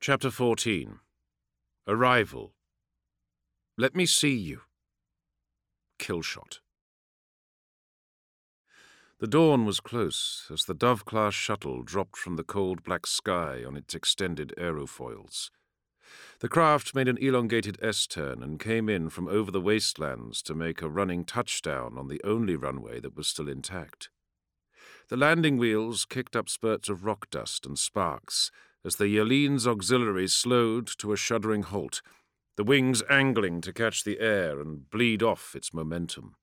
Chapter 14. Arrival. Let me see you. Killshot. The dawn was close as the Dove-class shuttle dropped from the cold black sky on its extended aerofoils. The craft made an elongated S-turn and came in from over the wastelands to make a running touchdown on the only runway that was still intact. The landing wheels kicked up spurts of rock dust and sparks as the Yalene's auxiliary slowed to a shuddering halt, the wings angling to catch the air and bleed off its momentum.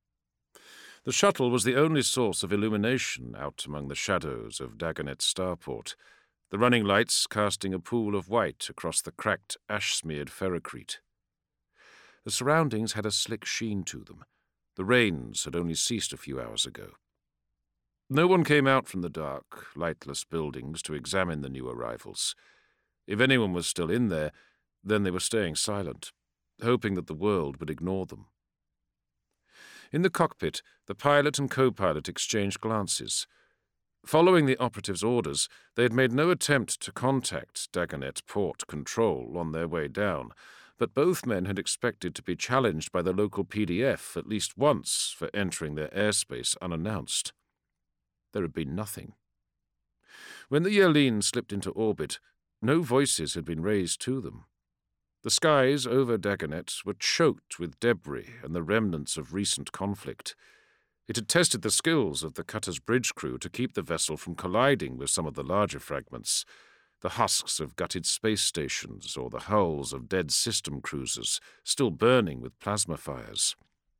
The shuttle was the only source of illumination out among the shadows of Dagonet's starport, the running lights casting a pool of white across the cracked, ash-smeared ferrocrete. The surroundings had a slick sheen to them. The rains had only ceased a few hours ago. No one came out from the dark, lightless buildings to examine the new arrivals. If anyone was still in there, then they were staying silent, hoping that the world would ignore them. In the cockpit, the pilot and co-pilot exchanged glances. Following the operative's orders, they had made no attempt to contact Dagonet Port Control on their way down, but both men had expected to be challenged by the local PDF at least once for entering their airspace unannounced. There had been nothing. When the Yalene slipped into orbit, no voices had been raised to them. The skies over Dagonet were choked with debris and the remnants of recent conflict. It had tested the skills of the cutter's bridge crew to keep the vessel from colliding with some of the larger fragments, the husks of gutted space stations or the hulls of dead system cruisers still burning with plasma fires.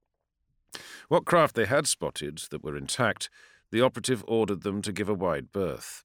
What craft they had spotted that were intact, the operative ordered them to give a wide berth.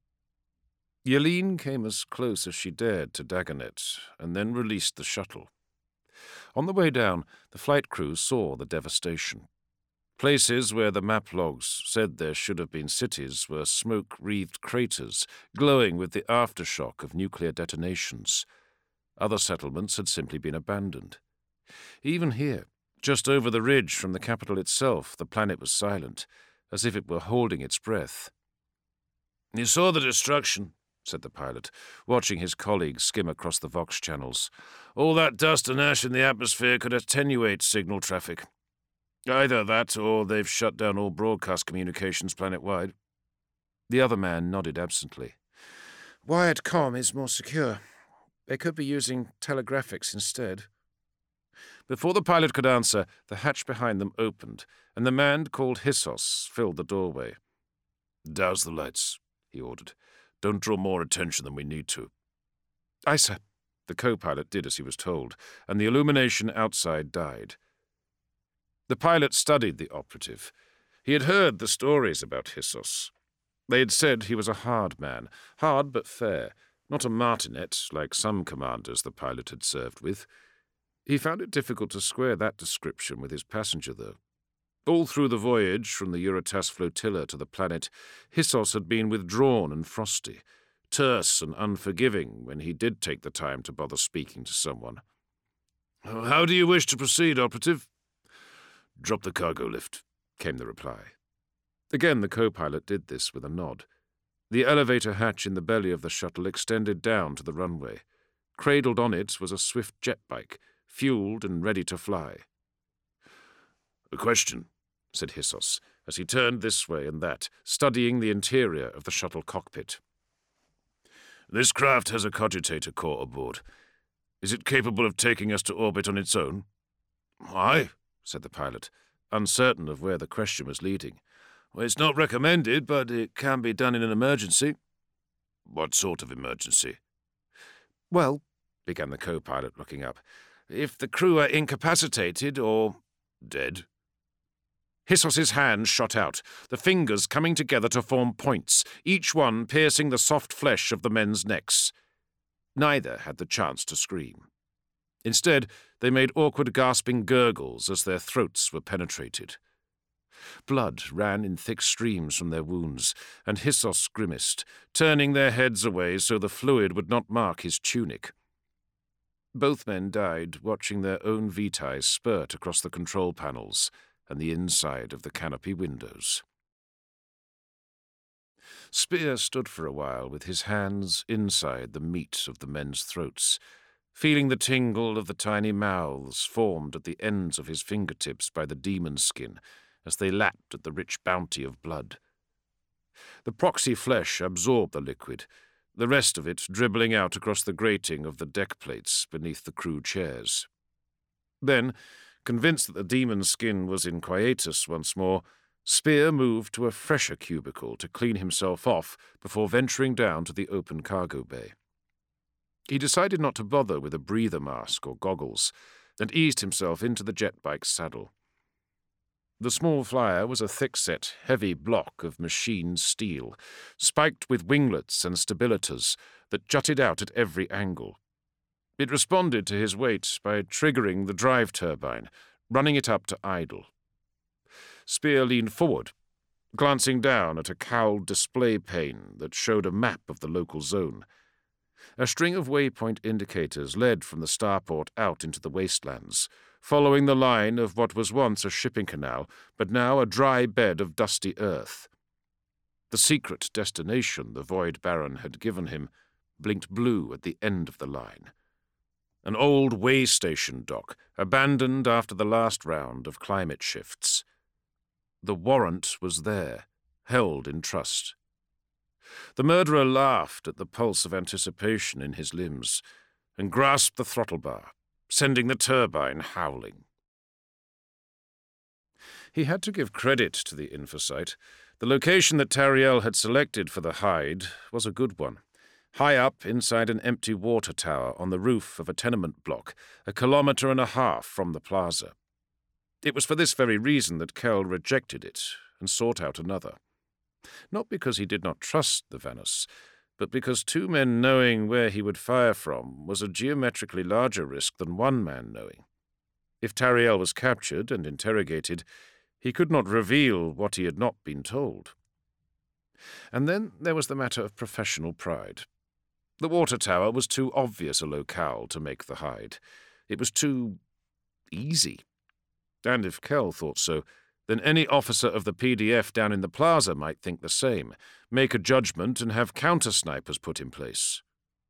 Yalene came as close as she dared to Dagonet and then released the shuttle. On the way down, the flight crew saw the devastation. Places where the map logs said there should have been cities were smoke-wreathed craters glowing with the aftershock of nuclear detonations. Other settlements had simply been abandoned. Even here, just over the ridge from the capital itself, the planet was silent, as if it were holding its breath. "You saw the destruction," said the pilot, watching his colleagues skim across the Vox channels. "All that dust and ash in the atmosphere could attenuate signal traffic. Either that, or they've shut down all broadcast communications planet-wide." The other man nodded absently. "Wired comm is more secure. They could be using telegraphics instead." Before the pilot could answer, the hatch behind them opened, and the man called Hissos filled the doorway. "Douse the lights," he ordered. "Don't draw more attention than we need to." "Aye, sir." The co-pilot did as he was told, and the illumination outside died. The pilot studied the operative. He had heard the stories about Hissos. They had said he was a hard man, hard but fair, not a martinet like some commanders the pilot had served with. He found it difficult to square that description with his passenger, though. All through the voyage from the Eurotas flotilla to the planet, Hissos had been withdrawn and frosty, terse and unforgiving when he did take the time to bother speaking to someone. "How do you wish to proceed, operative?" "Drop the cargo lift," came the reply. Again the co-pilot did this with a nod. The elevator hatch in the belly of the shuttle extended down to the runway. Cradled on it was a swift jet bike, fueled and ready to fly. "A question," said Hissos, as he turned this way and that, studying the interior of the shuttle cockpit. "This craft has a cogitator core aboard. Is it capable of taking us to orbit on its own?" "Aye," said the pilot, uncertain of where the question was leading. "Well, it's not recommended, but it can be done in an emergency." "What sort of emergency?" "Well," began the co-pilot, looking up, "if the crew are incapacitated or dead." Hissos's hand shot out, the fingers coming together to form points, each one piercing the soft flesh of the men's necks. Neither had the chance to scream. Instead, they made awkward gasping gurgles as their throats were penetrated. Blood ran in thick streams from their wounds, and Hissos grimaced, turning their heads away so the fluid would not mark his tunic. Both men died watching their own vitae spurt across the control panels and the inside of the canopy windows. Spear stood for a while with his hands inside the meat of the men's throats, feeling the tingle of the tiny mouths formed at the ends of his fingertips by the demon skin as they lapped at the rich bounty of blood. The proxy flesh absorbed the liquid, the rest of it dribbling out across the grating of the deck plates beneath the crew chairs. Then, convinced that the demon skin was in quietus once more, Spear moved to a fresher cubicle to clean himself off before venturing down to the open cargo bay. He decided not to bother with a breather mask or goggles, and eased himself into the jet bike's saddle. The small flyer was a thick-set, heavy block of machined steel, spiked with winglets and stabilitors that jutted out at every angle. It responded to his weight by triggering the drive turbine, running it up to idle. Spear leaned forward, glancing down at a cowled display pane that showed a map of the local zone. A string of waypoint indicators led from the starport out into the wastelands, following the line of what was once a shipping canal, but now a dry bed of dusty earth. The secret destination the Void Baron had given him blinked blue at the end of the line. An old way station dock, abandoned after the last round of climate shifts. The warrant was there, held in trust. The murderer laughed at the pulse of anticipation in his limbs and grasped the throttle bar, sending the turbine howling. He had to give credit to the Infosite. The location that Tariel had selected for the hide was a good one, high up inside an empty water tower on the roof of a tenement block, 1.5 kilometers from the plaza. It was for this very reason that Kell rejected it and sought out another. Not because he did not trust the Vanus, but because 2 men knowing where he would fire from was a geometrically larger risk than 1 man knowing. If Tariel was captured and interrogated, he could not reveal what he had not been told. And then there was the matter of professional pride. The water tower was too obvious a locale to make the hide. It was too easy. And if Kell thought so, then any officer of the PDF down in the plaza might think the same, make a judgment and have counter-snipers put in place.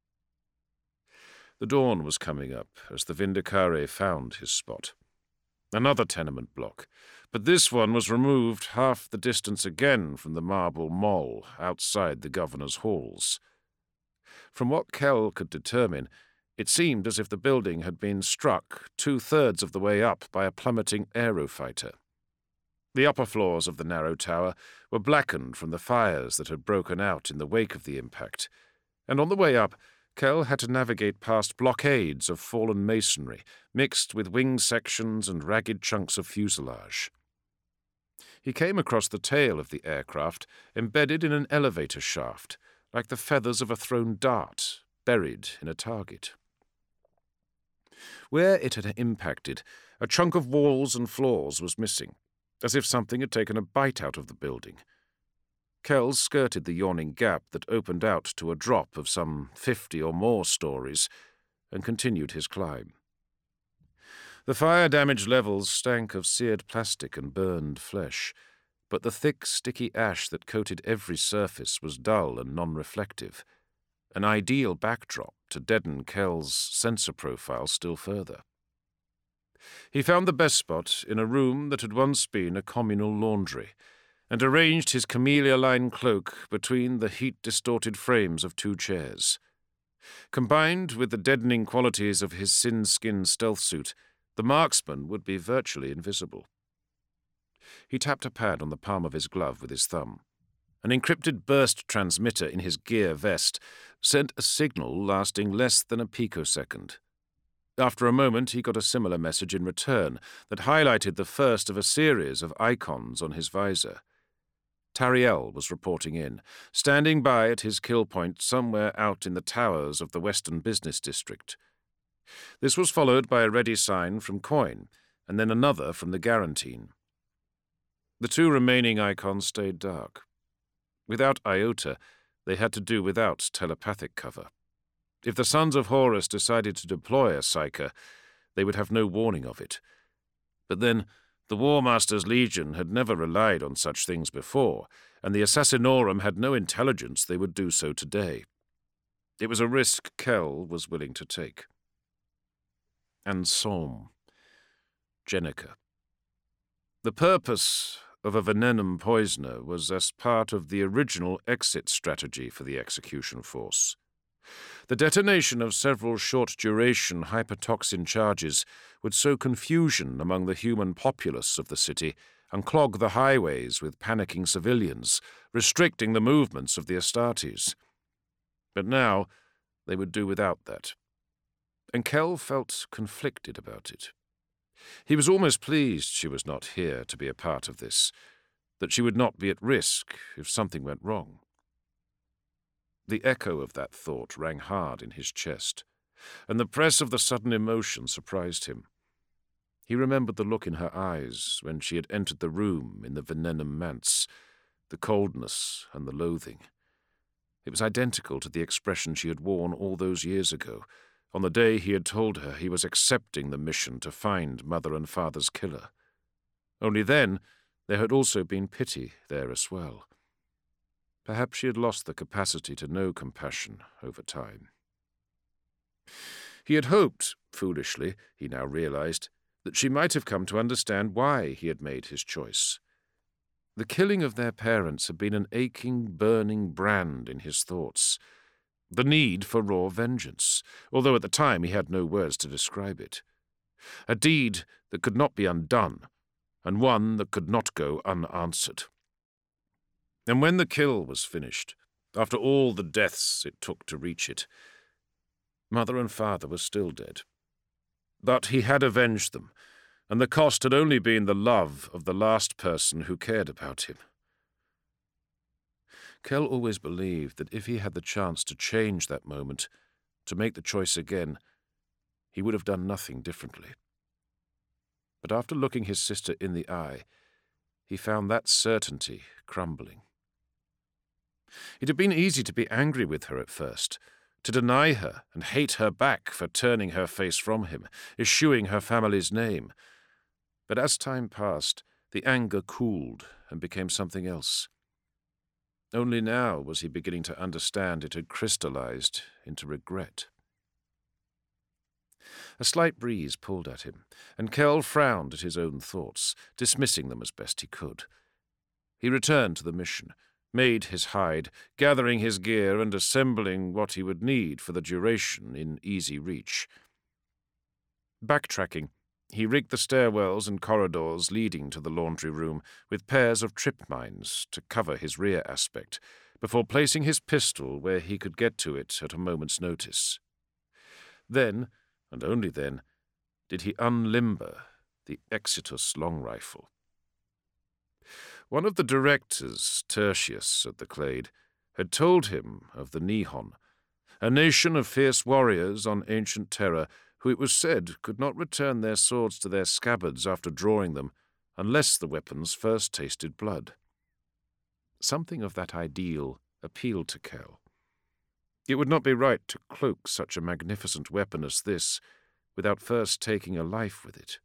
The dawn was coming up as the Vindicare found his spot. Another tenement block, but this one was removed half the distance again from the marble mall outside the governor's halls. From what Kell could determine, it seemed as if the building had been struck 2/3 of the way up by a plummeting aerofighter. The upper floors of the narrow tower were blackened from the fires that had broken out in the wake of the impact, and on the way up, Kell had to navigate past blockades of fallen masonry, mixed with wing sections and ragged chunks of fuselage. He came across the tail of the aircraft, embedded in an elevator shaft, like the feathers of a thrown dart, buried in a target. Where it had impacted, a chunk of walls and floors was missing, as if something had taken a bite out of the building. Kell skirted the yawning gap that opened out to a drop of some 50 or more stories and continued his climb. The fire-damaged levels stank of seared plastic and burned flesh, but the thick, sticky ash that coated every surface was dull and non-reflective, an ideal backdrop to deaden Kell's sensor profile still further. He found the best spot in a room that had once been a communal laundry, and arranged his camellia-lined cloak between the heat-distorted frames of 2 chairs. Combined with the deadening qualities of his sin-skin stealth suit, the marksman would be virtually invisible. He tapped a pad on the palm of his glove with his thumb. An encrypted burst transmitter in his gear vest sent a signal lasting less than a picosecond. After a moment, he got a similar message in return that highlighted the first of a series of icons on his visor. Tariel was reporting in, standing by at his kill point somewhere out in the towers of the Western Business District. This was followed by a ready sign from Coin, and then another from the Garantine. The 2 remaining icons stayed dark. Without Iota, they had to do without telepathic cover. If the Sons of Horus decided to deploy a Psyker, they would have no warning of it. But then, The War Master's Legion had never relied on such things before, and the Assassinorum had no intelligence they would do so today. It was a risk Kell was willing to take. And Somme. Jenica. The purpose of a Venenum poisoner was as part of the original exit strategy for the execution force. The detonation of several short-duration hypertoxin charges would sow confusion among the human populace of the city and clog the highways with panicking civilians, restricting the movements of the Astartes. But now they would do without that. And Kell felt conflicted about it. He was almost pleased she was not here to be a part of this, that she would not be at risk if something went wrong. The echo of that thought rang hard in his chest, and the press of the sudden emotion surprised him. He remembered the look in her eyes when she had entered the room in the Venenum manse, the coldness and the loathing. It was identical to the expression she had worn all those years ago, on the day he had told her he was accepting the mission to find Mother and Father's killer. Only then there had also been pity there as well. Perhaps she had lost the capacity to know compassion over time. He had hoped, foolishly, he now realized, that she might have come to understand why he had made his choice. The killing of their parents had been an aching, burning brand in his thoughts. The need for raw vengeance, although at the time he had no words to describe it. A deed that could not be undone, and one that could not go unanswered. And when the kill was finished, after all the deaths it took to reach it, Mother and Father were still dead. But he had avenged them, and the cost had only been the love of the last person who cared about him. Kell always believed that if he had the chance to change that moment, to make the choice again, he would have done nothing differently. But after looking his sister in the eye, he found that certainty crumbling. It had been easy to be angry with her at first, to deny her and hate her back for turning her face from him, eschewing her family's name. But as time passed, the anger cooled and became something else. Only now was he beginning to understand it had crystallized into regret. A slight breeze pulled at him, and Kell frowned at his own thoughts, dismissing them as best he could. He returned to the mission, made his hide, gathering his gear and assembling what he would need for the duration in easy reach. Backtracking, he rigged the stairwells and corridors leading to the laundry room with pairs of trip mines to cover his rear aspect, before placing his pistol where he could get to it at a moment's notice. Then, and only then, did he unlimber the Exitus long rifle. One of the directors, Tertius at the Clade, had told him of the Nihon, a nation of fierce warriors on ancient Terra who it was said could not return their swords to their scabbards after drawing them unless the weapons first tasted blood. Something of that ideal appealed to Kell. It would not be right to cloak such a magnificent weapon as this without first taking a life with it.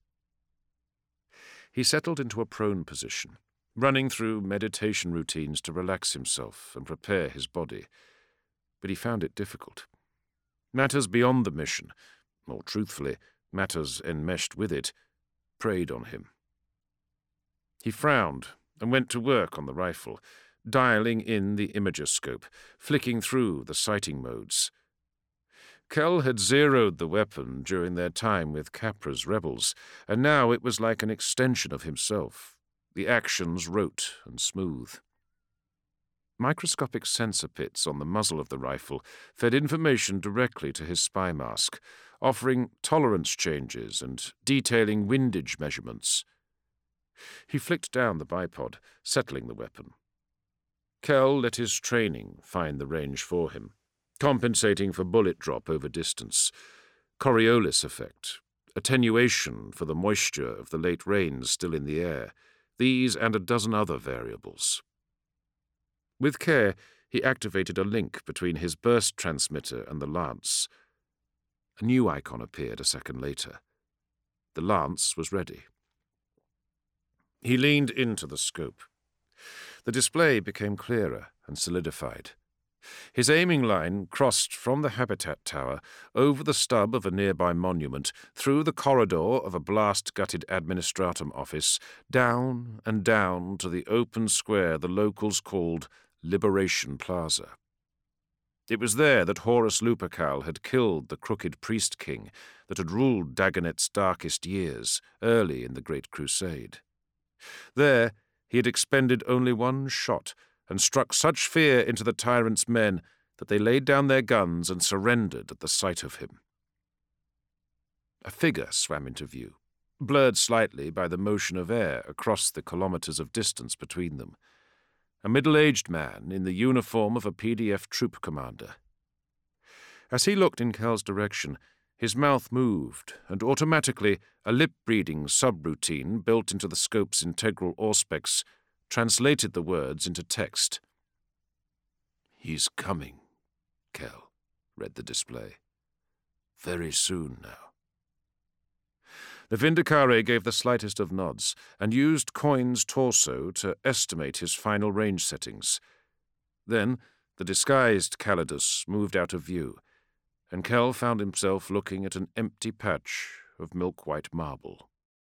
He settled into a prone position, running through meditation routines to relax himself and prepare his body. But he found it difficult. Matters beyond the mission, more truthfully, matters enmeshed with it, preyed on him. He frowned and went to work on the rifle, dialing in the imagescope, flicking through the sighting modes. Kell had zeroed the weapon during their time with Capra's rebels, and now it was like an extension of himself, the actions rote and smooth. Microscopic sensor pits on the muzzle of the rifle fed information directly to his spy mask, offering tolerance changes and detailing windage measurements. He flicked down the bipod, settling the weapon. Kell let his training find the range for him, compensating for bullet drop over distance, Coriolis effect, attenuation for the moisture of the late rains still in the air, these and a dozen other variables. With care, he activated a link between his burst transmitter and the lance. A new icon appeared a second later. The lance was ready. He leaned into the scope. The display became clearer and solidified. His aiming line crossed from the habitat tower, over the stub of a nearby monument, through the corridor of a blast-gutted administratum office, down and down to the open square the locals called Liberation Plaza. It was there that Horus Lupercal had killed the crooked priest-king that had ruled Dagonet's darkest years, early in the Great Crusade. There he had expended only one shot, and struck such fear into the tyrant's men that they laid down their guns and surrendered at the sight of him. A figure swam into view, blurred slightly by the motion of air across the kilometers of distance between them. A middle-aged man in the uniform of a PDF troop commander. As he looked in Kel's direction, his mouth moved, and automatically a lip-reading subroutine built into the scope's integral auspex translated the words into text. "He's coming," Kel read the display. "Very soon now." The Vindicare gave the slightest of nods and used Coin's torso to estimate his final range settings. Then the disguised Calidus moved out of view, and Kel found himself looking at an empty patch of milk-white marble.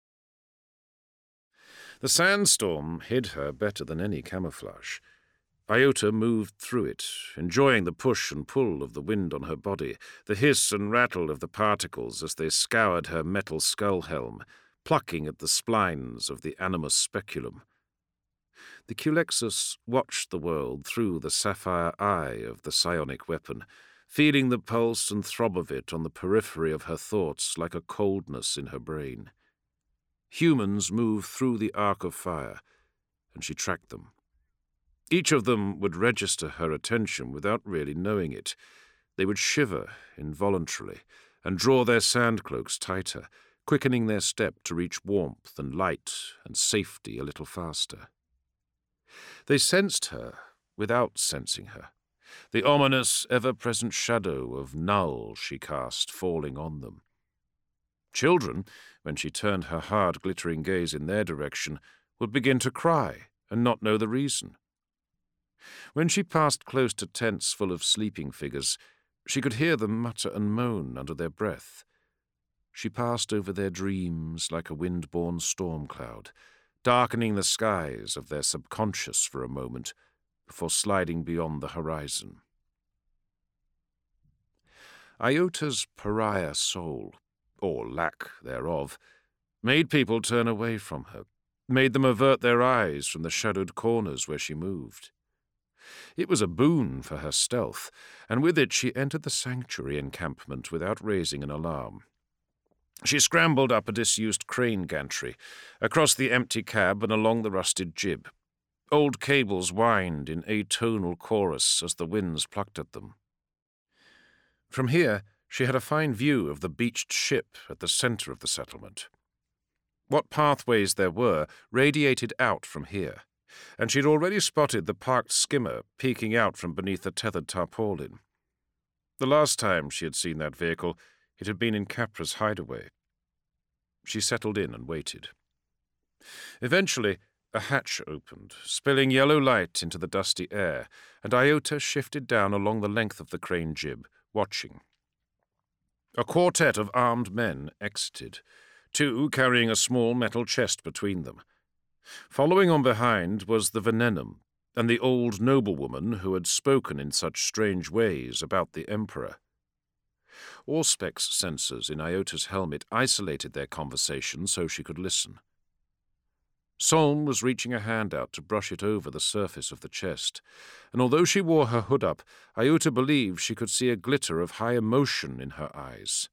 The sandstorm hid her better than any camouflage. Iota moved through it, enjoying the push and pull of the wind on her body, the hiss and rattle of the particles as they scoured her metal skull helm, plucking at the splines of the animus speculum. The Culexus watched the world through the sapphire eye of the psionic weapon, feeling the pulse and throb of it on the periphery of her thoughts like a coldness in her brain. Humans moved through the arc of fire, and she tracked them. Each of them would register her attention without really knowing it. They would shiver involuntarily and draw their sandcloaks tighter, quickening their step to reach warmth and light and safety a little faster. They sensed her without sensing her, the ominous, ever-present shadow of Null she cast falling on them. Children, when she turned her hard, glittering gaze in their direction, would begin to cry and not know the reason. When she passed close to tents full of sleeping figures, she could hear them mutter and moan under their breath. She passed over their dreams like a wind-borne storm cloud, darkening the skies of their subconscious for a moment before sliding beyond the horizon. Iota's pariah soul, or lack thereof, made people turn away from her, made them avert their eyes from the shadowed corners where she moved. It was a boon for her stealth, and with it she entered the sanctuary encampment without raising an alarm. She scrambled up a disused crane gantry, across the empty cab and along the rusted jib. Old cables whined in atonal chorus as the winds plucked at them. From here, she had a fine view of the beached ship at the center of the settlement. What pathways there were radiated out from here, and she'd already spotted the parked skimmer peeking out from beneath a tethered tarpaulin. The last time she had seen that vehicle, it had been in Capra's hideaway. She settled in and waited. Eventually, a hatch opened, spilling yellow light into the dusty air, and Iota shifted down along the length of the crane jib, watching. A quartet of armed men exited, 2 carrying a small metal chest between them. Following on behind was the Venenum, and the old noblewoman who had spoken in such strange ways about the Emperor. Auspex sensors in Iota's helmet isolated their conversation so she could listen. Solm was reaching a hand out to brush it over the surface of the chest, and although she wore her hood up, Iota believed she could see a glitter of high emotion in her eyes.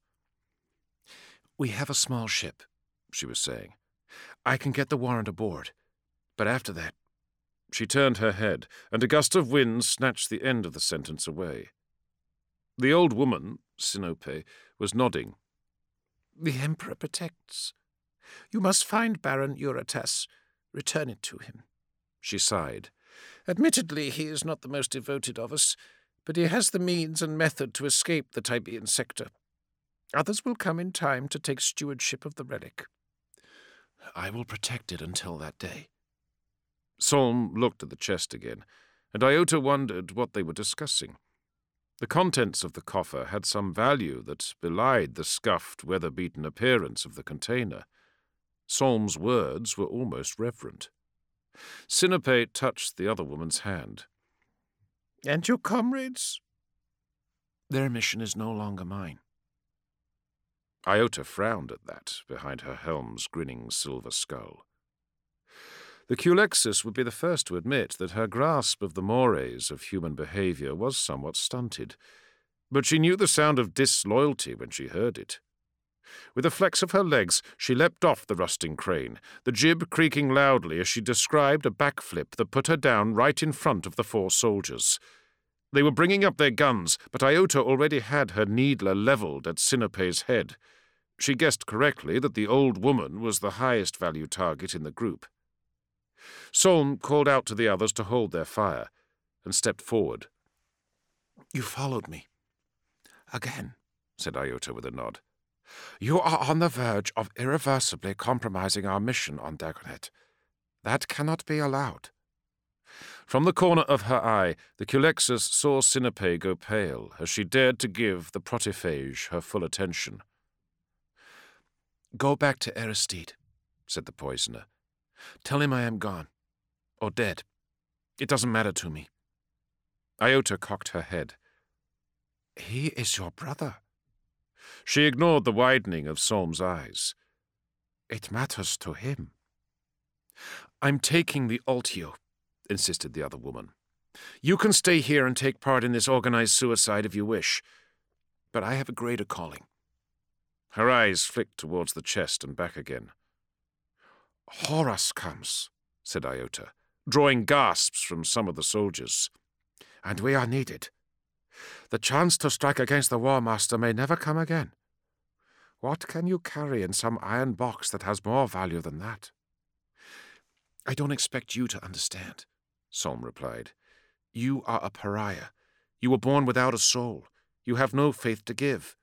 "We have a small ship," she was saying. "I can get the warrant aboard, but after that—" She turned her head, and a gust of wind snatched the end of the sentence away. The old woman, Sinope, was nodding. "The Emperor protects. You must find Baron Euratas. Return it to him," she sighed. "Admittedly, he is not the most devoted of us, but he has the means and method to escape the Tibean sector. Others will come in time to take stewardship of the relic." I will protect it until that day. Solm looked at the chest again, and Iota wondered what they were discussing. The contents of the coffer had some value that belied the scuffed, weather-beaten appearance of the container. Solm's words were almost reverent. Sinope touched the other woman's hand. "And your comrades?" "Their mission is no longer mine." Iota frowned at that, behind her helm's grinning silver skull. The Culexis would be the first to admit that her grasp of the mores of human behavior was somewhat stunted, but she knew the sound of disloyalty when she heard it. With a flex of her legs, she leapt off the rusting crane, the jib creaking loudly as she described a backflip that put her down right in front of the 4 soldiers. They were bringing up their guns, but Iota already had her needler levelled at Sinope's head. She guessed correctly that the old woman was the highest value target in the group. Solm called out to the others to hold their fire, and stepped forward. "You followed me." "Again," said Iota with a nod. "You are on the verge of irreversibly compromising our mission on Dagonet. That cannot be allowed." From the corner of her eye, the Culexis saw Sinope go pale as she dared to give the protophage her full attention. "Go back to Aristide," said the poisoner. "Tell him I am gone, or dead. It doesn't matter to me." Iota cocked her head. "He is your brother." She ignored the widening of Solm's eyes. "It matters to him." "I'm taking the Altio," insisted the other woman. "You can stay here and take part in this organized suicide if you wish, but I have a greater calling." Her eyes flicked towards the chest and back again. "Horus comes," said Iota, drawing gasps from some of the soldiers. "And we are needed. The chance to strike against the War Master may never come again. What can you carry in some iron box that has more value than that?" "I don't expect you to understand," Solm replied. "You are a pariah. You were born without a soul. You have no faith to give."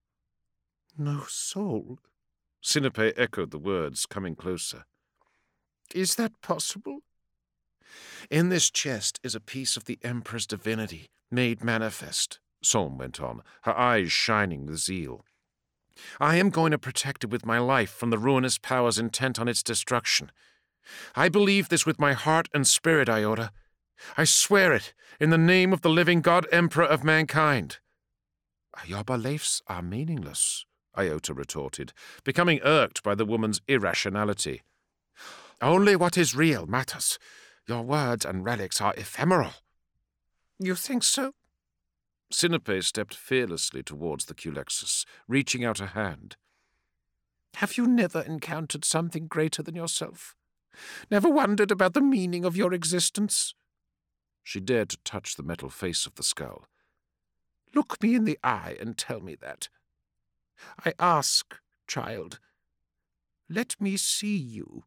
"No soul?" Sinope echoed the words, coming closer. "Is that possible?" "In this chest is a piece of the Emperor's divinity, made manifest," Solm went on, her eyes shining with zeal. "I am going to protect it with my life from the ruinous powers intent on its destruction. I believe this with my heart and spirit, Iota. I swear it in the name of the living God Emperor of mankind." "Your beliefs are meaningless," Iota retorted, becoming irked by the woman's irrationality. "Only what is real matters. Your words and relics are ephemeral." "You think so?" Sinope stepped fearlessly towards the Culexis, reaching out a hand. "Have you never encountered something greater than yourself? Never wondered about the meaning of your existence?" She dared to touch the metal face of the skull. "Look me in the eye and tell me that. I ask, child, let me see you."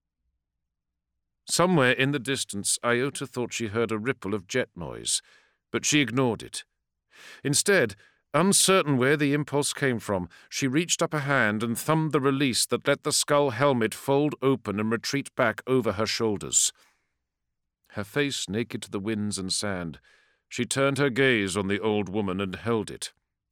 Somewhere in the distance, Iota thought she heard a ripple of jet noise, but she ignored it. Instead, uncertain where the impulse came from, she reached up a hand and thumbed the release that let the skull helmet fold open and retreat back over her shoulders. Her face naked to the winds and sand, she turned her gaze on the old woman and held it.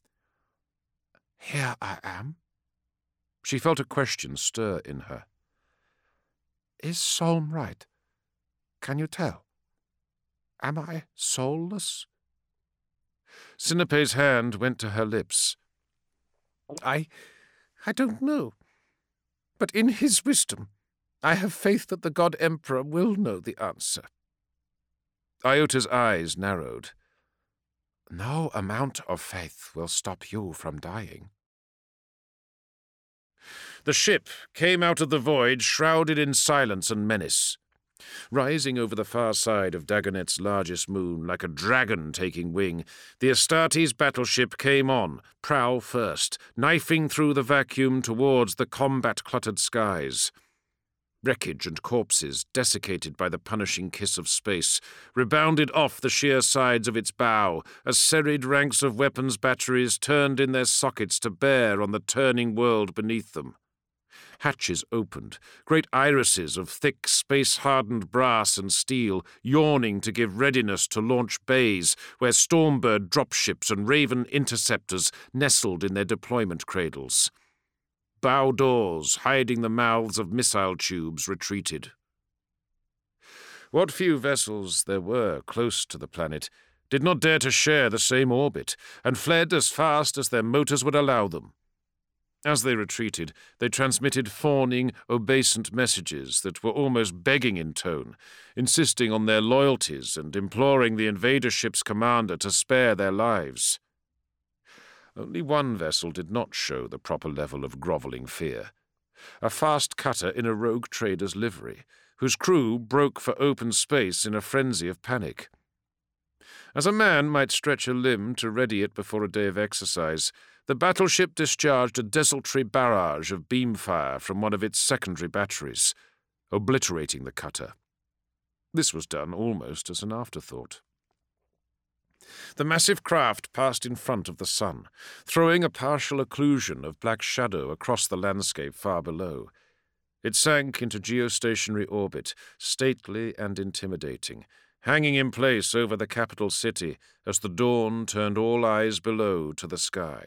"Here I am." She felt a question stir in her. "Is Solm right? Can you tell? Am I soulless?" Sinope's hand went to her lips. I don't know. But in his wisdom, I have faith that the God Emperor will know the answer." Iota's eyes narrowed. "No amount of faith will stop you from dying." The ship came out of the void shrouded in silence and menace. Rising over the far side of Dagonet's largest moon like a dragon taking wing, the Astartes battleship came on, prow first, knifing through the vacuum towards the combat-cluttered skies. Wreckage and corpses, desiccated by the punishing kiss of space, rebounded off the sheer sides of its bow as serried ranks of weapons batteries turned in their sockets to bear on the turning world beneath them. Hatches opened, great irises of thick, space-hardened brass and steel yawning to give readiness to launch bays where Stormbird dropships and Raven interceptors nestled in their deployment cradles. Bow doors, hiding the mouths of missile tubes, retreated. What few vessels there were close to the planet did not dare to share the same orbit, and fled as fast as their motors would allow them. As they retreated, they transmitted fawning, obeisant messages that were almost begging in tone, insisting on their loyalties and imploring the invader ship's commander to spare their lives. Only one vessel did not show the proper level of grovelling fear. A fast cutter in a rogue trader's livery, whose crew broke for open space in a frenzy of panic. As a man might stretch a limb to ready it before a day of exercise, the battleship discharged a desultory barrage of beam fire from one of its secondary batteries, obliterating the cutter. This was done almost as an afterthought. The massive craft passed in front of the sun, throwing a partial occlusion of black shadow across the landscape far below. It sank into geostationary orbit, stately and intimidating, hanging in place over the capital city as the dawn turned all eyes below to the sky.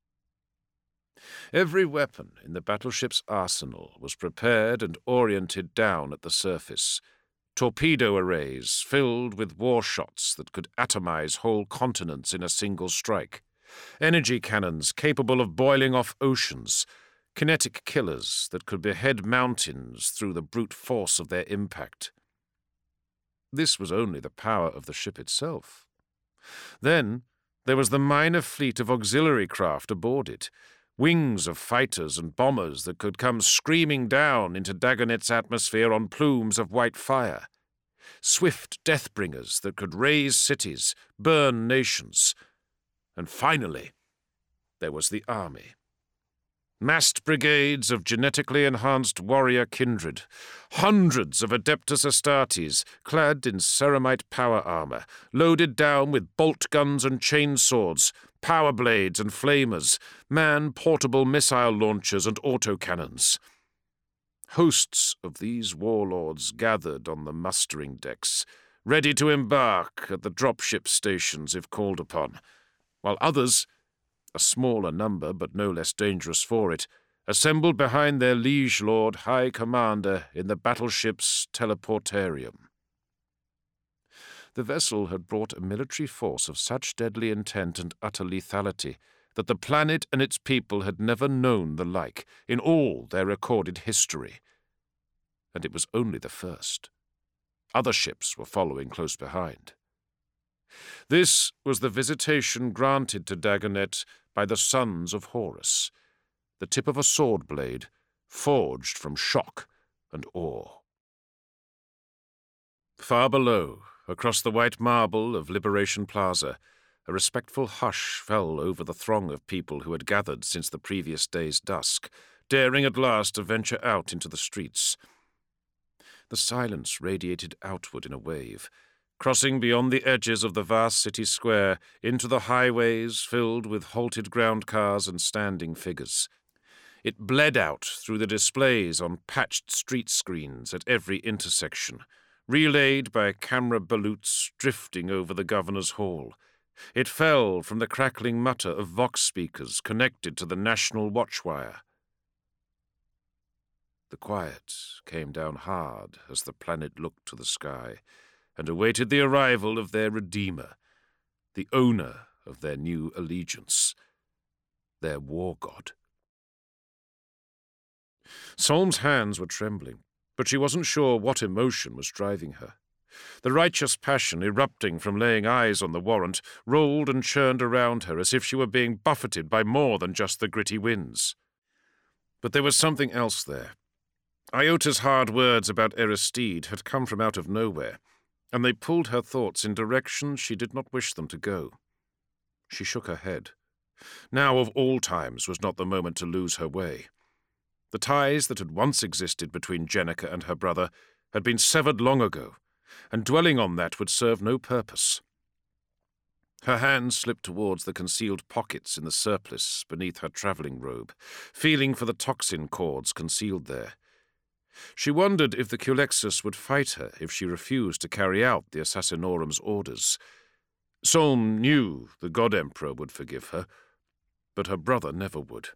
Every weapon in the battleship's arsenal was prepared and oriented down at the surface. Torpedo arrays filled with war shots that could atomize whole continents in a single strike. Energy cannons capable of boiling off oceans. Kinetic killers that could behead mountains through the brute force of their impact. This was only the power of the ship itself. Then there was the minor fleet of auxiliary craft aboard it, wings of fighters and bombers that could come screaming down into Dagonet's atmosphere on plumes of white fire, swift deathbringers that could raze cities, burn nations. And finally, there was the army. Massed brigades of genetically enhanced warrior kindred, hundreds of Adeptus Astartes, clad in ceramite power armor, loaded down with bolt guns and chainswords, power blades and flamers, man-portable missile launchers and autocannons. Hosts of these warlords gathered on the mustering decks, ready to embark at the dropship stations if called upon, while others, a smaller number but no less dangerous for it, assembled behind their liege lord high commander in the battleship's teleportarium. The vessel had brought a military force of such deadly intent and utter lethality that the planet and its people had never known the like in all their recorded history. And it was only the first. Other ships were following close behind. This was the visitation granted to Dagonet by the sons of Horus, the tip of a sword blade forged from shock and awe. Far below, across the white marble of Liberation Plaza, a respectful hush fell over the throng of people who had gathered since the previous day's dusk, daring at last to venture out into the streets. The silence radiated outward in a wave, crossing beyond the edges of the vast city square into the highways filled with halted ground cars and standing figures. It bled out through the displays on patched street screens at every intersection, relayed by camera balloons drifting over the governor's hall. It fell from the crackling mutter of vox speakers connected to the national watchwire. The quiet came down hard as the planet looked to the sky and awaited the arrival of their Redeemer, the owner of their new allegiance, their war god. Solm's hands were trembling, but she wasn't sure what emotion was driving her. The righteous passion erupting from laying eyes on the warrant rolled and churned around her as if she were being buffeted by more than just the gritty winds. But there was something else there. Iota's hard words about Aristide had come from out of nowhere, and they pulled her thoughts in directions she did not wish them to go. She shook her head. Now of all times was not the moment to lose her way. The ties that had once existed between Jennika and her brother had been severed long ago, and dwelling on that would serve no purpose. Her hand slipped towards the concealed pockets in the surplice beneath her travelling robe, feeling for the toxin cords concealed there. She wondered if the Culexus would fight her if she refused to carry out the Assassinorum's orders. Solm knew the God Emperor would forgive her, but her brother never would.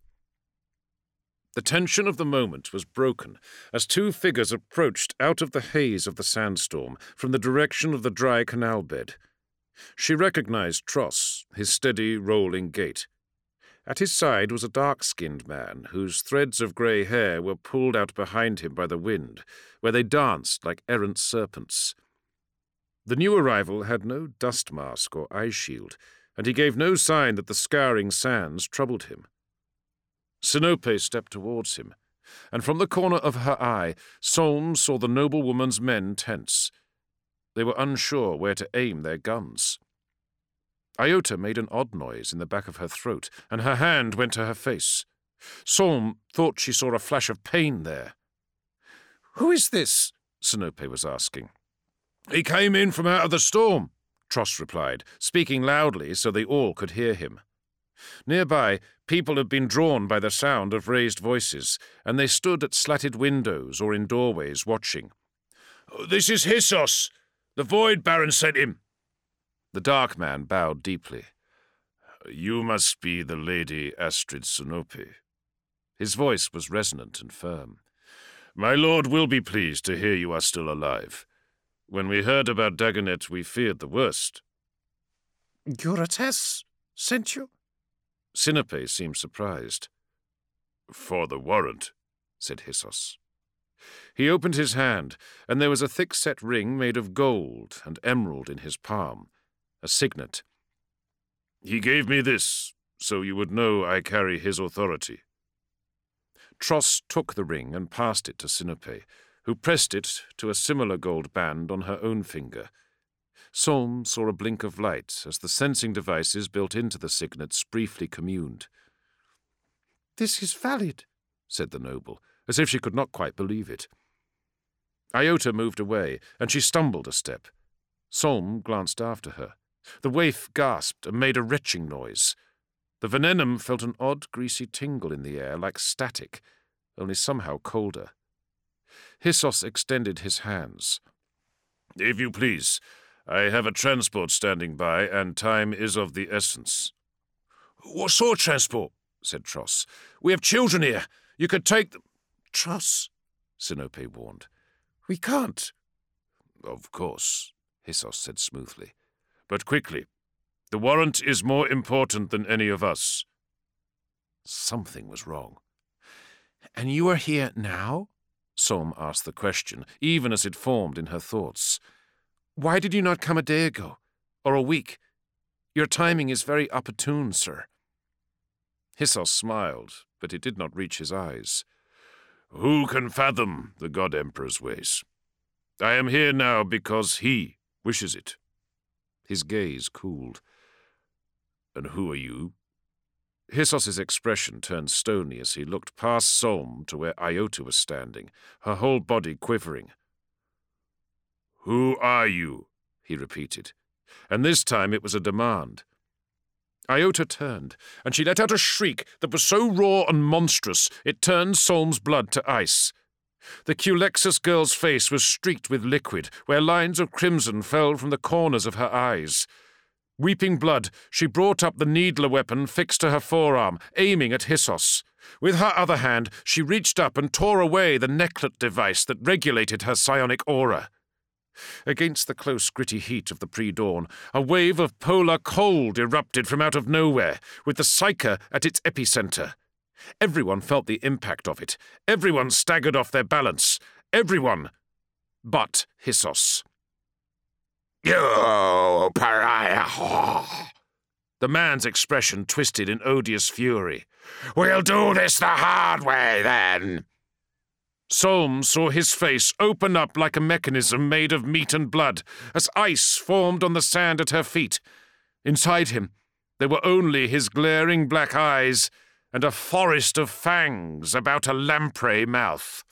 The tension of the moment was broken as two figures approached out of the haze of the sandstorm from the direction of the dry canal bed. She recognized Tross, his steady, rolling gait. At his side was a dark-skinned man whose threads of grey hair were pulled out behind him by the wind, where they danced like errant serpents. The new arrival had no dust mask or eye shield, and he gave no sign that the scouring sands troubled him. Sinope stepped towards him, and from the corner of her eye, Solm saw the noblewoman's men tense. They were unsure where to aim their guns. Iota made an odd noise in the back of her throat, and her hand went to her face. Solm thought she saw a flash of pain there. "Who is this?" Sinope was asking. "He came in from out of the storm," Tross replied, speaking loudly so they all could hear him. Nearby, people had been drawn by the sound of raised voices, and they stood at slatted windows or in doorways watching. "This is Hissos. The Void Baron sent him." The dark man bowed deeply. "You must be the Lady Astrid Sinope." His voice was resonant and firm. "My lord will be pleased to hear you are still alive. When we heard about Dagonet, we feared the worst." "Gurates sent you?" Sinope seemed surprised. "For the warrant," said Hissos. He opened his hand, and there was a thick-set ring made of gold and emerald in his palm, a signet. "He gave me this, so you would know I carry his authority." Tross took the ring and passed it to Sinope, who pressed it to a similar gold band on her own finger. Solm saw a blink of light as the sensing devices built into the signets briefly communed. "This is valid," said the noble, as if she could not quite believe it. Iota moved away, and she stumbled a step. Solm glanced after her. The waif gasped and made a retching noise. The venenum felt an odd, greasy tingle in the air, like static, only somehow colder. Hissos extended his hands. "If you please, I have a transport standing by, and time is of the essence." "What sort of transport?" said Tross. "We have children here. You could take them." "Tross," Sinope warned. "we can't." "Of course," Hissos said smoothly. "But quickly. The warrant is more important than any of us." Something was wrong. "And you are here now?" Solm asked the question, even as it formed in her thoughts. "Why did you not come a day ago, or a week? Your timing is very opportune, sir." Hissos smiled, but it did not reach his eyes. "Who can fathom the God Emperor's ways? I am here now because he wishes it." His gaze cooled. "And who are you?" Hissos's expression turned stony as he looked past Solm to where Iota was standing, her whole body quivering. "Who are you?" he repeated, and this time it was a demand. Iota turned, and she let out a shriek that was so raw and monstrous it turned Solm's blood to ice. The Culexus girl's face was streaked with liquid, where lines of crimson fell from the corners of her eyes. Weeping blood, she brought up the needler weapon fixed to her forearm, aiming at Hissos. With her other hand, she reached up and tore away the necklet device that regulated her psionic aura. Against the close, gritty heat of the pre-dawn, a wave of polar cold erupted from out of nowhere, with the Psyker at its epicenter. Everyone felt the impact of it. Everyone staggered off their balance. Everyone but Hissos. "You pariah!" The man's expression twisted in odious fury. "We'll do this the hard way, then." Solm saw his face open up like a mechanism made of meat and blood, as ice formed on the sand at her feet. Inside him, there were only his glaring black eyes and a forest of fangs about a lamprey mouth.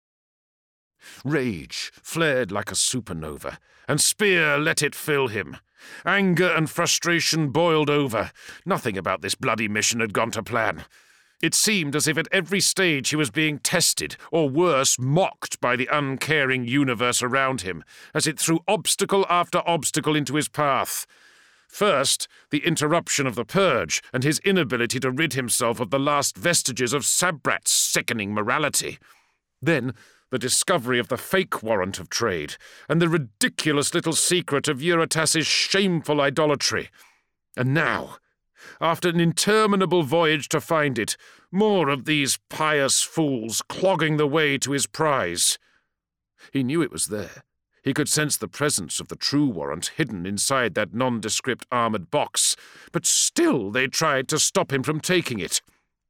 Rage flared like a supernova, and Spear let it fill him. Anger and frustration boiled over. Nothing about this bloody mission had gone to plan. It seemed as if at every stage he was being tested, or worse, mocked by the uncaring universe around him, as it threw obstacle after obstacle into his path. First, the interruption of the purge, and his inability to rid himself of the last vestiges of Sabrat's sickening morality. Then, the discovery of the fake warrant of trade, and the ridiculous little secret of Eurotas's shameful idolatry. And now, after an interminable voyage to find it, more of these pious fools clogging the way to his prize. He knew it was there. He could sense the presence of the true warrant hidden inside that nondescript armoured box, but still they tried to stop him from taking it.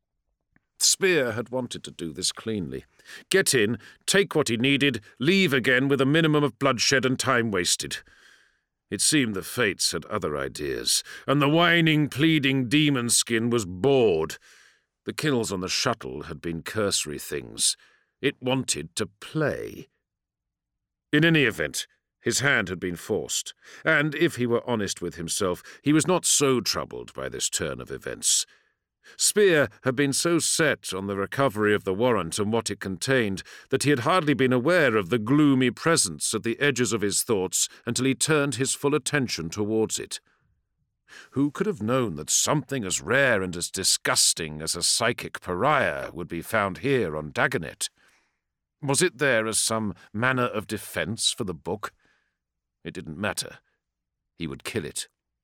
Spear had wanted to do this cleanly. Get in, take what he needed, leave again with a minimum of bloodshed and time wasted. It seemed the Fates had other ideas, and the whining, pleading demon skin was bored. The kills on the shuttle had been cursory things. It wanted to play. In any event, his hand had been forced, and if he were honest with himself, he was not so troubled by this turn of events. Spear had been so set on the recovery of the warrant and what it contained that he had hardly been aware of the gloomy presence at the edges of his thoughts until he turned his full attention towards it. Who could have known that something as rare and as disgusting as a psychic pariah would be found here on Dagonet? Was it there as some manner of defence for the book? It didn't matter. He would kill it.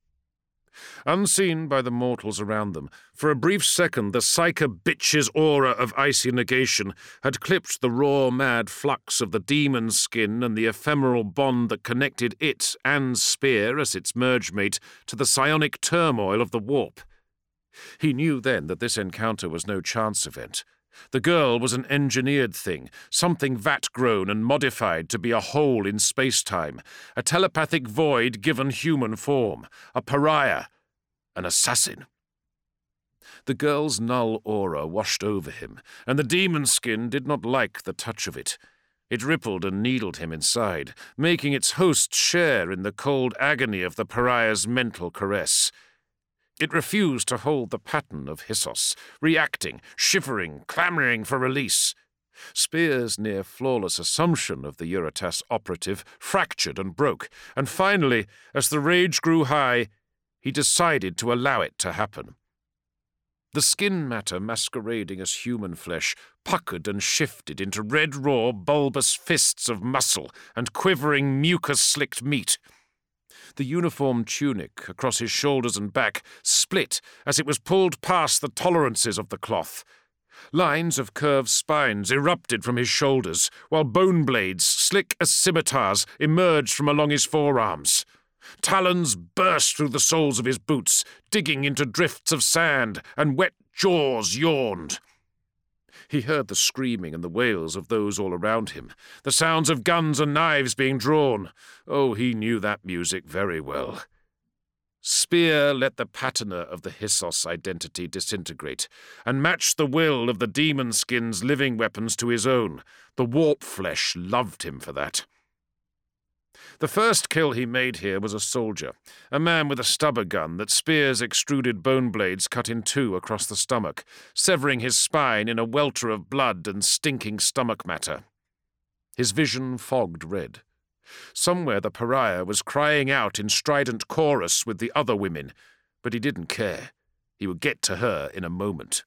Unseen by the mortals around them, for a brief second the psycho bitch's aura of icy negation had clipped the raw, mad flux of the demon skin and the ephemeral bond that connected it and Spear as its merge mate to the psionic turmoil of the warp. He knew then that this encounter was no chance event. The girl was an engineered thing, something vat-grown and modified to be a hole in space-time, a telepathic void given human form, a pariah, an assassin. The girl's null aura washed over him, and the demon skin did not like the touch of it. It rippled and needled him inside, making its host share in the cold agony of the pariah's mental caress. It refused to hold the pattern of Hissos, reacting, shivering, clamouring for release. Spear's near-flawless assumption of the Eurotas operative fractured and broke, and finally, as the rage grew high, he decided to allow it to happen. The skin matter masquerading as human flesh puckered and shifted into red-raw, bulbous fists of muscle and quivering, mucus-slicked meat. The uniform tunic across his shoulders and back split as it was pulled past the tolerances of the cloth. Lines of curved spines erupted from his shoulders, while bone blades, slick as scimitars, emerged from along his forearms. Talons burst through the soles of his boots, digging into drifts of sand, and wet jaws yawned. He heard the screaming and the wails of those all around him, the sounds of guns and knives being drawn. Oh, he knew that music very well. Spear let the patina of the Hissos identity disintegrate, and matched the will of the demon skin's living weapons to his own. The warp flesh loved him for that. The first kill he made here was a soldier, a man with a stubber gun that Spear's extruded bone blades cut in two across the stomach, severing his spine in a welter of blood and stinking stomach matter. His vision fogged red. Somewhere the pariah was crying out in strident chorus with the other women, but he didn't care. He would get to her in a moment.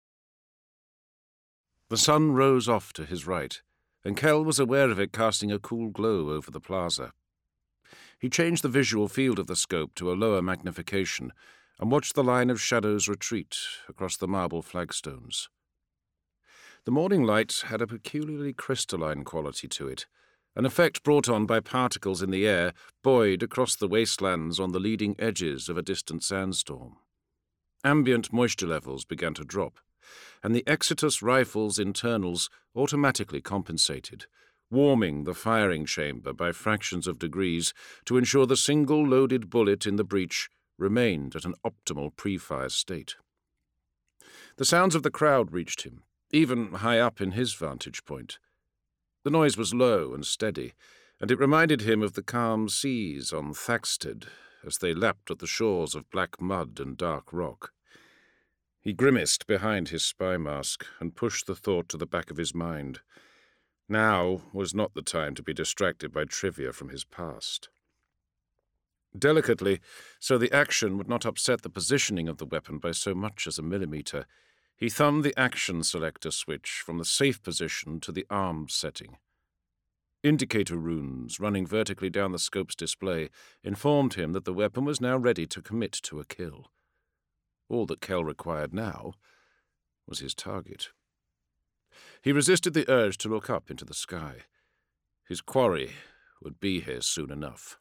The sun rose off to his right, and Kell was aware of it casting a cool glow over the plaza. He changed the visual field of the scope to a lower magnification and watched the line of shadows retreat across the marble flagstones. The morning light had a peculiarly crystalline quality to it, an effect brought on by particles in the air buoyed across the wastelands on the leading edges of a distant sandstorm. Ambient moisture levels began to drop, and the Exitus rifle's internals automatically compensated, warming the firing chamber by fractions of degrees to ensure the single loaded bullet in the breech remained at an optimal pre-fire state. The sounds of the crowd reached him, even high up in his vantage point. The noise was low and steady, and it reminded him of the calm seas on Thaxted, as they lapped at the shores of black mud and dark rock. He grimaced behind his spy mask and pushed the thought to the back of his mind. Now was not the time to be distracted by trivia from his past. Delicately, so the action would not upset the positioning of the weapon by so much as a millimeter, he thumbed the action selector switch from the safe position to the armed setting. Indicator runes running vertically down the scope's display informed him that the weapon was now ready to commit to a kill. All that Kell required now was his target. He resisted the urge to look up into the sky. His quarry would be here soon enough.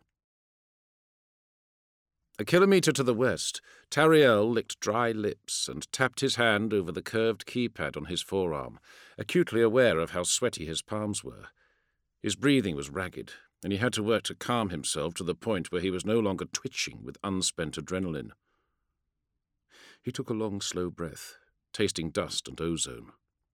A kilometre to the west, Tariel licked dry lips and tapped his hand over the curved keypad on his forearm, acutely aware of how sweaty his palms were. His breathing was ragged, and he had to work to calm himself to the point where he was no longer twitching with unspent adrenaline. He took a long, slow breath, tasting dust and ozone.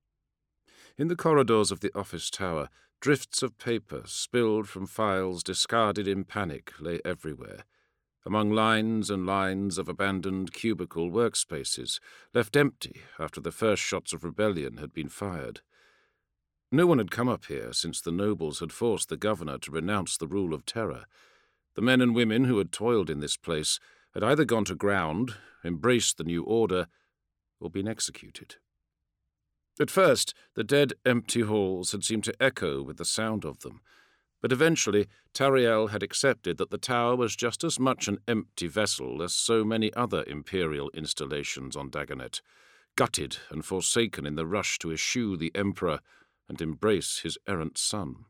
In the corridors of the office tower, drifts of paper spilled from files discarded in panic lay everywhere, among lines and lines of abandoned cubicle workspaces, left empty after the first shots of rebellion had been fired. No one had come up here since the nobles had forced the governor to renounce the rule of terror. The men and women who had toiled in this place had either gone to ground, embraced the new order, or been executed. At first, the dead, empty halls had seemed to echo with the sound of them, but eventually Tariel had accepted that the tower was just as much an empty vessel as so many other imperial installations on Dagonet, gutted and forsaken in the rush to eschew the Emperor and embrace his errant son.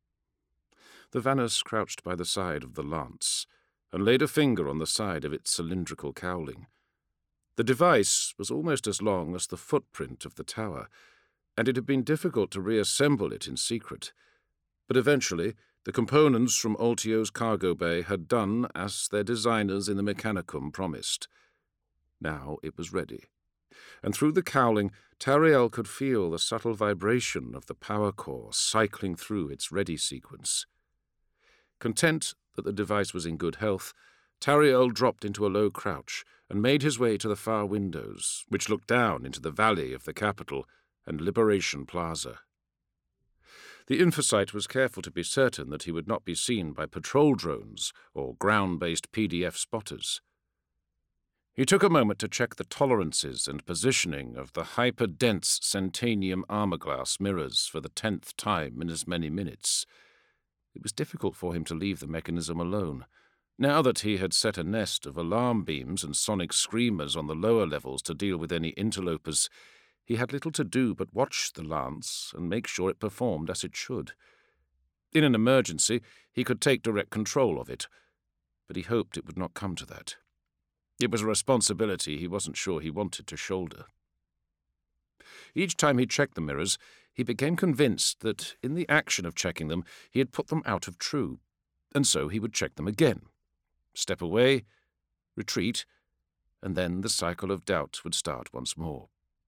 The Vanus crouched by the side of the lance and laid a finger on the side of its cylindrical cowling. The device was almost as long as the footprint of the tower, and it had been difficult to reassemble it in secret. But eventually, the components from Altio's cargo bay had done as their designers in the Mechanicum promised. Now it was ready, and through the cowling, Tariel could feel the subtle vibration of the power core cycling through its ready sequence. Content that the device was in good health, Tariel dropped into a low crouch and made his way to the far windows, which looked down into the valley of the capital and Liberation Plaza. The Infocyte was careful to be certain that he would not be seen by patrol drones or ground-based PDF spotters. He took a moment to check the tolerances and positioning of the hyper-dense Centanium armor-glass mirrors for the 10th time in as many minutes. It was difficult for him to leave the mechanism alone. Now that he had set a nest of alarm beams and sonic screamers on the lower levels to deal with any interlopers, he had little to do but watch the lance and make sure it performed as it should. In an emergency, he could take direct control of it, but he hoped it would not come to that. It was a responsibility he wasn't sure he wanted to shoulder. Each time he checked the mirrors, he became convinced that in the action of checking them, he had put them out of true, and so he would check them again. Step away, retreat, and then the cycle of doubt would start once more.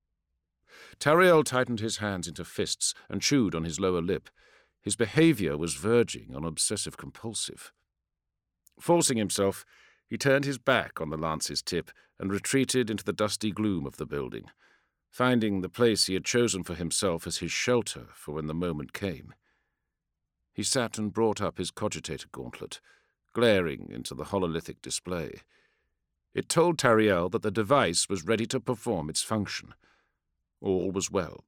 Tariel tightened his hands into fists and chewed on his lower lip. His behavior was verging on obsessive-compulsive. Forcing himself, he turned his back on the lance's tip and retreated into the dusty gloom of the building, finding the place he had chosen for himself as his shelter for when the moment came. He sat and brought up his cogitator gauntlet, glaring into the hololithic display. It told Tariel that the device was ready to perform its function. All was well.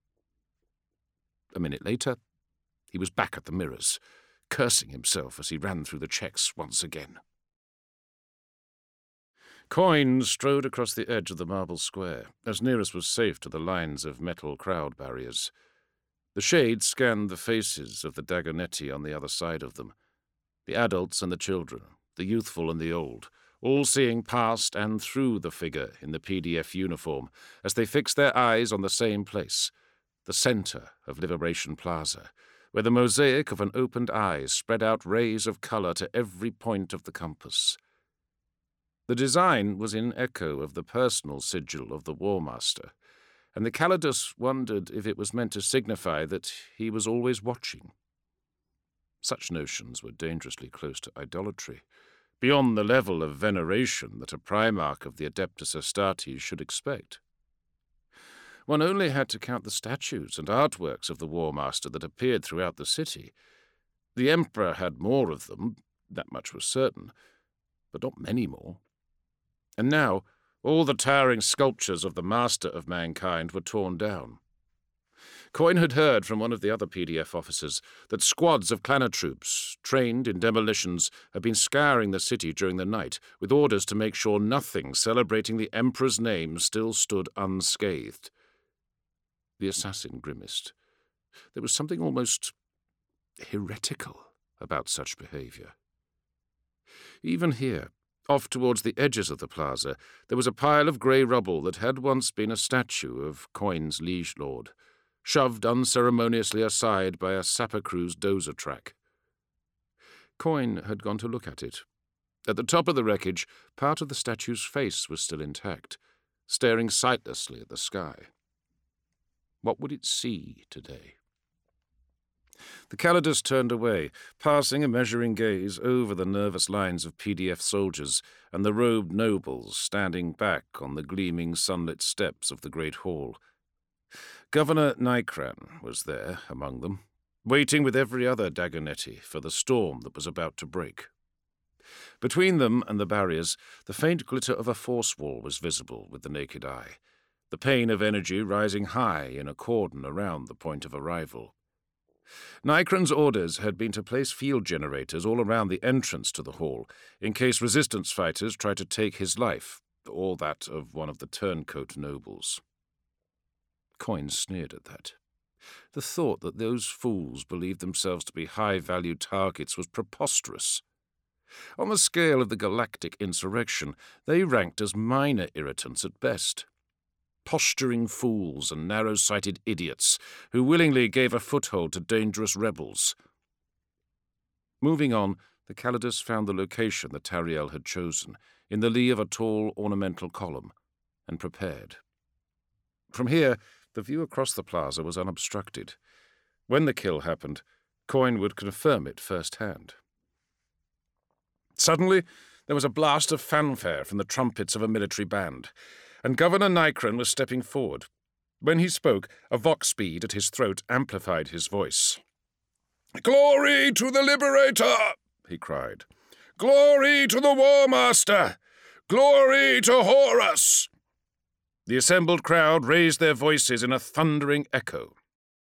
A minute later, he was back at the mirrors, cursing himself as he ran through the checks once again. Coin strode across the edge of the marble square, as near as was safe to the lines of metal crowd barriers. The shade scanned the faces of the Dagonetti on the other side of them, the adults and the children, the youthful and the old, all seeing past and through the figure in the PDF uniform as they fixed their eyes on the same place, the center of Liberation Plaza, where the mosaic of an opened eye spread out rays of color to every point of the compass. The design was in echo of the personal sigil of the War Master, and the Calidus wondered if it was meant to signify that he was always watching. Such notions were dangerously close to idolatry, beyond the level of veneration that a Primarch of the Adeptus Astartes should expect. One only had to count the statues and artworks of the War Master that appeared throughout the city. The Emperor had more of them, that much was certain, but not many more. And now, all the towering sculptures of the Master of Mankind were torn down. Coin had heard from one of the other PDF officers that squads of Clanna troops, trained in demolitions, had been scouring the city during the night, with orders to make sure nothing celebrating the Emperor's name still stood unscathed. The assassin grimaced. There was something almost heretical about such behaviour. Even here, off towards the edges of the plaza, there was a pile of grey rubble that had once been a statue of Coin's liege lord, shoved unceremoniously aside by a Sappercruise dozer track. Coin had gone to look at it. At the top of the wreckage, part of the statue's face was still intact, staring sightlessly at the sky. What would it see today? The Calidus turned away, passing a measuring gaze over the nervous lines of PDF soldiers and the robed nobles standing back on the gleaming sunlit steps of the great hall. Governor Nykran was there among them, waiting with every other Dagonetti for the storm that was about to break. Between them and the barriers, the faint glitter of a force wall was visible with the naked eye, the pain of energy rising high in a cordon around the point of arrival. Nykran's orders had been to place field generators all around the entrance to the hall, in case resistance fighters tried to take his life, or that of one of the turncoat nobles. Coin sneered at that. The thought that those fools believed themselves to be high-value targets was preposterous. On the scale of the galactic insurrection, they ranked as minor irritants at best. Posturing fools and narrow-sighted idiots who willingly gave a foothold to dangerous rebels. Moving on, the Calidus found the location that Tariel had chosen, in the lee of a tall ornamental column, and prepared. From here, the view across the plaza was unobstructed. When the kill happened, Coin would confirm it firsthand. Suddenly, there was a blast of fanfare from the trumpets of a military band, and Governor Nykran was stepping forward. When he spoke, a vox bead at his throat amplified his voice. "Glory to the Liberator!" he cried. "Glory to the War Master! Glory to Horus!" The assembled crowd raised their voices in a thundering echo.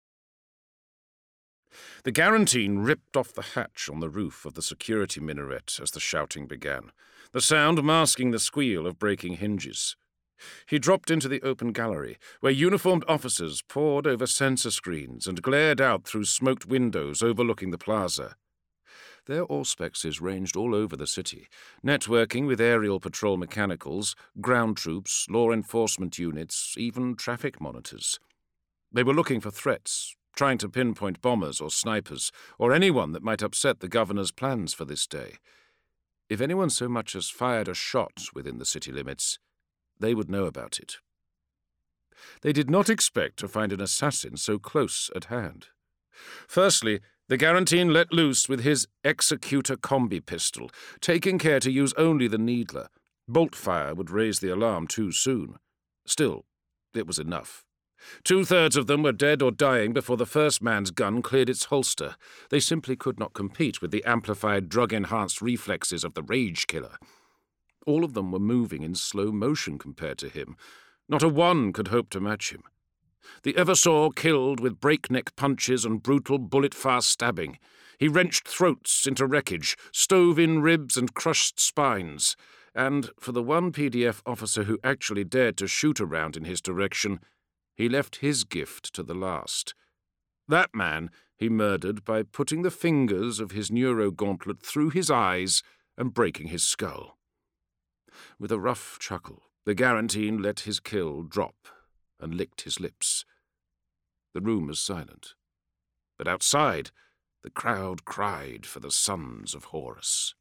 The Garantine ripped off the hatch on the roof of the security minaret as the shouting began, the sound masking the squeal of breaking hinges. He dropped into the open gallery, where uniformed officers pored over sensor screens and glared out through smoked windows overlooking the plaza. Their auspexes ranged all over the city, networking with aerial patrol mechanicals, ground troops, law enforcement units, even traffic monitors. They were looking for threats, trying to pinpoint bombers or snipers, or anyone that might upset the governor's plans for this day. If anyone so much as fired a shot within the city limits, they would know about it. They did not expect to find an assassin so close at hand. Firstly, the Garantine let loose with his Executor combi pistol, taking care to use only the needler. Bolt fire would raise the alarm too soon. Still, it was enough. 2/3 of them were dead or dying before the first man's gun cleared its holster. They simply could not compete with the amplified, drug-enhanced reflexes of the Rage Killer. All of them were moving in slow motion compared to him. Not a one could hope to match him. The Eversaw killed with breakneck punches and brutal bullet-fast stabbing. He wrenched throats into wreckage, stove in ribs and crushed spines. And for the one PDF officer who actually dared to shoot around in his direction, he left his gift to the last. That man he murdered by putting the fingers of his neuro-gauntlet through his eyes and breaking his skull. With a rough chuckle, the Garantine let his kill drop and licked his lips. The room was silent, but outside the crowd cried for the sons of Horus.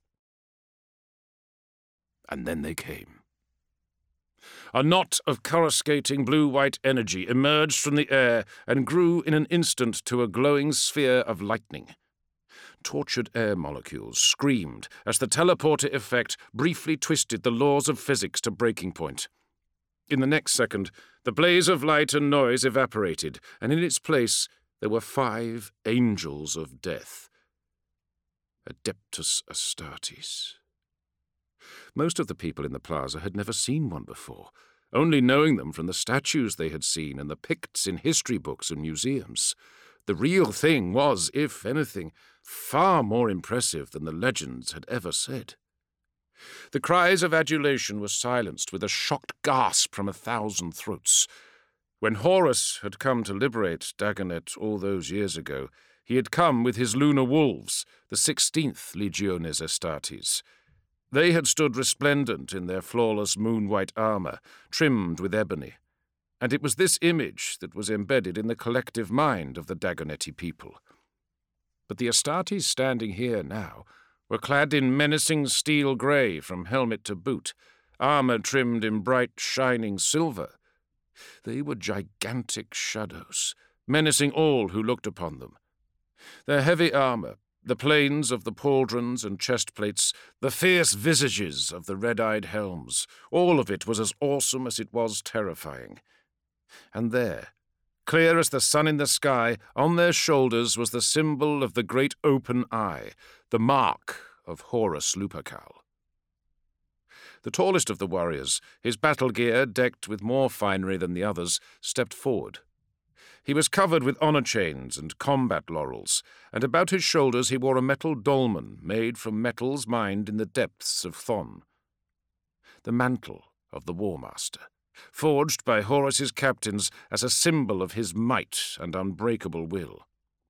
And then they came. A knot of coruscating blue-white energy emerged from the air and grew in an instant to a glowing sphere of lightning. Tortured air molecules screamed as the teleporter effect briefly twisted the laws of physics to breaking point. In the next second, the blaze of light and noise evaporated, and in its place there were 5 angels of death. Adeptus Astartes. Most of the people in the plaza had never seen one before, only knowing them from the statues they had seen and the picts in history books and museums. The real thing was, if anything, far more impressive than the legends had ever said. The cries of adulation were silenced with a shocked gasp from 1,000 throats. When Horus had come to liberate Dagonet all those years ago, he had come with his lunar wolves, the 16th Legiones Astartes. They had stood resplendent in their flawless moon-white armor, trimmed with ebony, and it was this image that was embedded in the collective mind of the Dagoneti people. But the Astartes standing here now were clad in menacing steel grey from helmet to boot, armor trimmed in bright, shining silver. They were gigantic shadows, menacing all who looked upon them. Their heavy armor, the planes of the pauldrons and chestplates, the fierce visages of the red-eyed helms, all of it was as awesome as it was terrifying. And there, clear as the sun in the sky, on their shoulders was the symbol of the great open eye, the mark of Horus Lupercal. The tallest of the warriors, his battle gear decked with more finery than the others, stepped forward. He was covered with honor chains and combat laurels, and about his shoulders he wore a metal dolman made from metals mined in the depths of Thon. The mantle of the War Master, forged by Horus's captains as a symbol of his might and unbreakable will.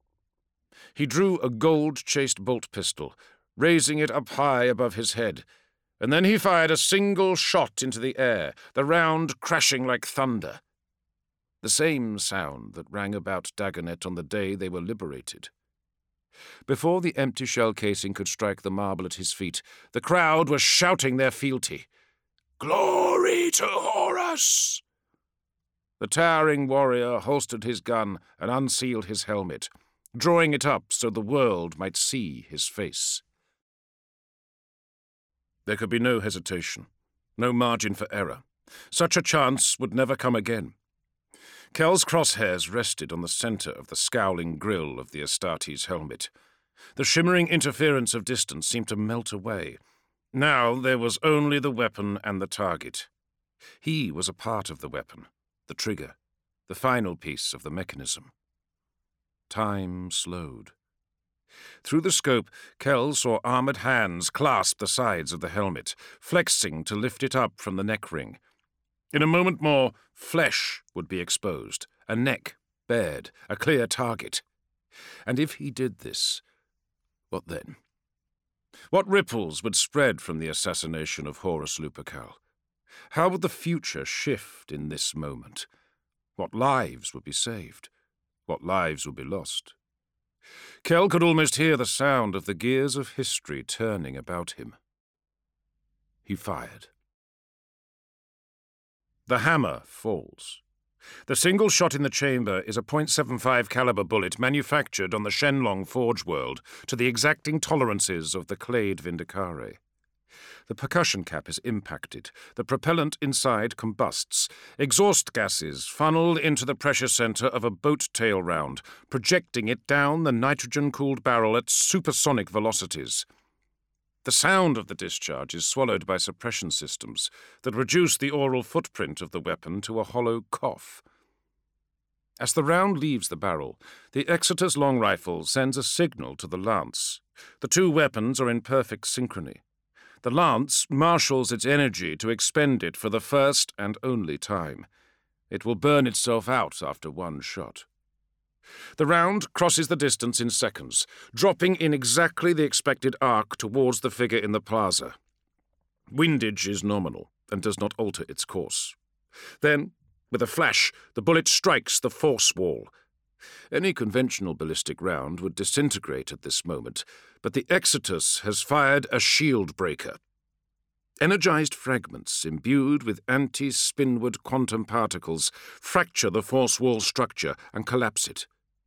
He drew a gold-chased bolt pistol, raising it up high above his head, and then he fired a single shot into the air, the round crashing like thunder. The same sound that rang about Dagonet on the day they were liberated. Before the empty shell casing could strike the marble at his feet, the crowd was shouting their fealty. "Glory to Horus!" The towering warrior holstered his gun and unsealed his helmet, drawing it up so the world might see his face. There could be no hesitation, no margin for error. Such a chance would never come again. Kel's crosshairs rested on the center of the scowling grill of the Astartes helmet. The shimmering interference of distance seemed to melt away. Now there was only the weapon and the target. He was a part of the weapon, the trigger, the final piece of the mechanism. Time slowed. Through the scope, Kel saw armored hands clasp the sides of the helmet, flexing to lift it up from the neck ring. In a moment more, flesh would be exposed, a neck bared, a clear target. And if he did this, what then? What ripples would spread from the assassination of Horus Lupercal? How would the future shift in this moment? What lives would be saved? What lives would be lost? Kel could almost hear the sound of the gears of history turning about him. He fired. The hammer falls. The single shot in the chamber is a .75 caliber bullet manufactured on the Shenlong Forge world to the exacting tolerances of the Clade Vindicare. The percussion cap is impacted. The propellant inside combusts. Exhaust gases funnel into the pressure center of a boat tail round, projecting it down the nitrogen-cooled barrel at supersonic velocities. The sound of the discharge is swallowed by suppression systems that reduce the oral footprint of the weapon to a hollow cough. As the round leaves the barrel, the Exeter's long rifle sends a signal to the lance. The two weapons are in perfect synchrony. The lance marshals its energy to expend it for the first and only time. It will burn itself out after one shot. The round crosses the distance in seconds, dropping in exactly the expected arc towards the figure in the plaza. Windage is nominal and does not alter its course. Then, with a flash, the bullet strikes the force wall. Any conventional ballistic round would disintegrate at this moment, but the Exitus has fired a shield breaker. Energized fragments imbued with anti-spinward quantum particles fracture the force wall structure and collapse it.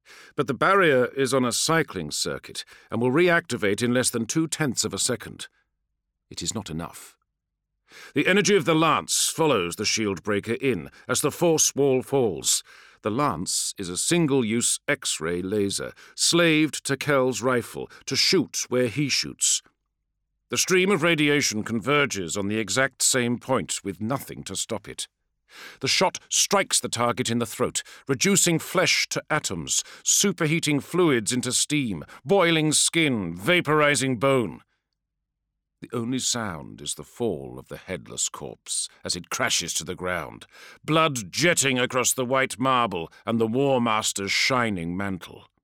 But the barrier is on a cycling circuit and will reactivate in less than 0.2 of a second. It is not enough. The energy of the lance follows the shield breaker in as the force wall falls. The lance is a single-use X-ray laser, slaved to Kel's rifle to shoot where he shoots. The stream of radiation converges on the exact same point with nothing to stop it. The shot strikes the target in the throat, reducing flesh to atoms, superheating fluids into steam, boiling skin, vaporizing bone. The only sound is the fall of the headless corpse as it crashes to the ground, blood jetting across the white marble and the War Master's shining mantle.